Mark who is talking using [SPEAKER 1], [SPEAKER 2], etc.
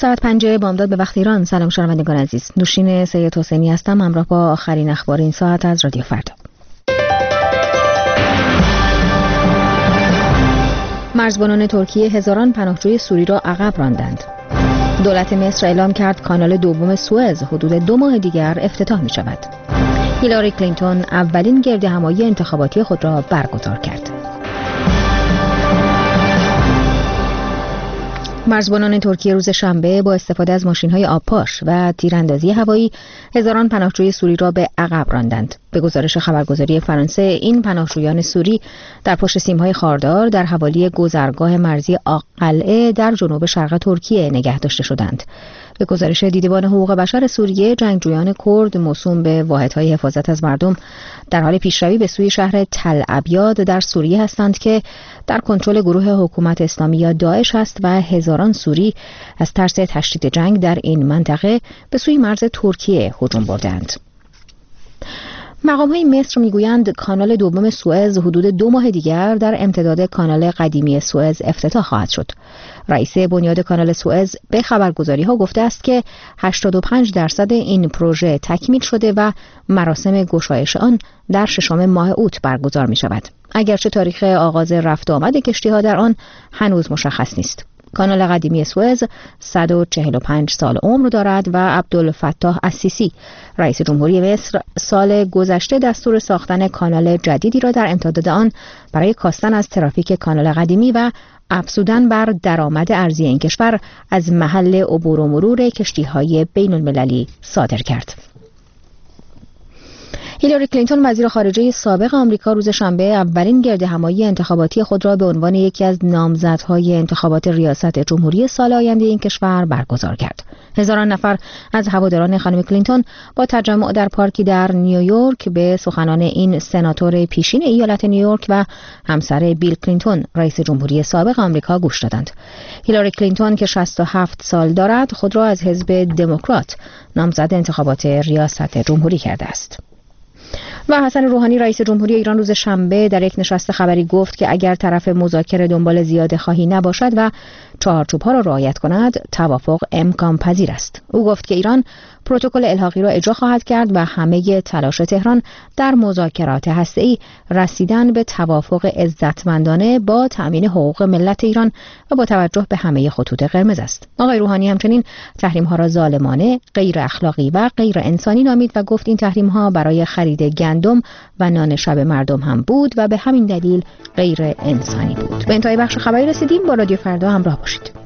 [SPEAKER 1] ساعت 5 بامداد به وقت ایران. سلام شنوندگان عزیز، نوشین سید حسینی هستم، همراه با آخرین اخبار این ساعت از رادیو فردا. مرزبانان ترکیه هزاران پناهجوی سوری را عقب راندند. دولت مصر اعلام کرد کانال دوم سوئز حدود 2 ماه دیگر افتتاح می شود. هیلاری کلینتون اولین گردهمایی انتخاباتی خود را برگزار کرد. مرزبانان ترکیه روز شنبه با استفاده از ماشین‌های آبپاش و تیراندازی هوایی هزاران پناهجوی سوری را به عقب راندند. به گزارش خبرگزاری فرانسه، این پناهجویان سوری در پشت سیم‌های خاردار در حوالی گذرگاه مرزی آق‌قلعه در جنوب شرق ترکیه نگه داشته شدند. به گزارش دیدبان حقوق بشر سوریه، جنگجویان کرد موسوم به واحدهای حفاظت از مردم در حال پیشروی به سوی شهر تل ابیاد در سوریه هستند که در کنترل گروه حکومت اسلامی یا داعش است و هزاران سوری از ترس تشدید جنگ در این منطقه به سوی مرز ترکیه هجوم بردند. مقام‌های مصر میگویند کانال دوم سوئز حدود 2 ماه دیگر در امتداد کانال قدیمی سوئز افتتاح خواهد شد. رئیس بنیاد کانال سوئز به خبرگزاری‌ها گفته است که 85% این پروژه تکمیل شده و مراسم گشایش آن در 6 ماه اوت برگزار می‌شود. اگرچه تاریخ آغاز رفت و آمد کشتی‌ها در آن هنوز مشخص نیست. کانال قدیمی سوئز 145 سال عمر دارد و عبدالفتاح السیسی رئیس جمهوری مصر سال گذشته دستور ساختن کانال جدیدی را در امتداد آن برای کاستن از ترافیک کانال قدیمی و افزودن بر درآمد ارزی این کشور از محل عبور و مرور کشتی‌های بین‌المللی صادر کرد. هیلاری کلینتون وزیر خارجه سابق آمریکا روز شنبه اولین گردهمایی انتخاباتی خود را به عنوان یکی از نامزدهای انتخابات ریاست جمهوری سال آینده این کشور برگزار کرد. هزاران نفر از هواداران خانم کلینتون با تجمع در پارکی در نیویورک به سخنان این سناتور پیشین ایالت نیویورک و همسر بیل کلینتون رئیس جمهوری سابق آمریکا گوش دادند. هیلاری کلینتون که 67 سال دارد خود را از حزب دموکرات نامزد انتخابات ریاست جمهوری کرده است. و حسن روحانی رئیس جمهوری ایران روز شنبه در یک نشست خبری گفت که اگر طرف مذاکره دنبال زیاده خواهی نباشد و چهارچوب‌ها را رعایت کند، توافق امکان پذیر است. او گفت که ایران پروتکل الحاقی را اجرا خواهد کرد و همه تلاش تهران در مذاکرات هسته‌ای رسیدن به توافق عزتمندانه با تأمین حقوق ملت ایران و با توجه به همه خطوط قرمز است. آقای روحانی همچنین تحریم‌ها را ظالمانه، غیر اخلاقی و غیر انسانی نامید و گفت این تحریم‌ها برای خرید گندم و نان شب مردم هم بود و به همین دلیل غیر انسانی بود. به انتهای بخش خبری رسیدیم. با رادیو فردا همراه باشید.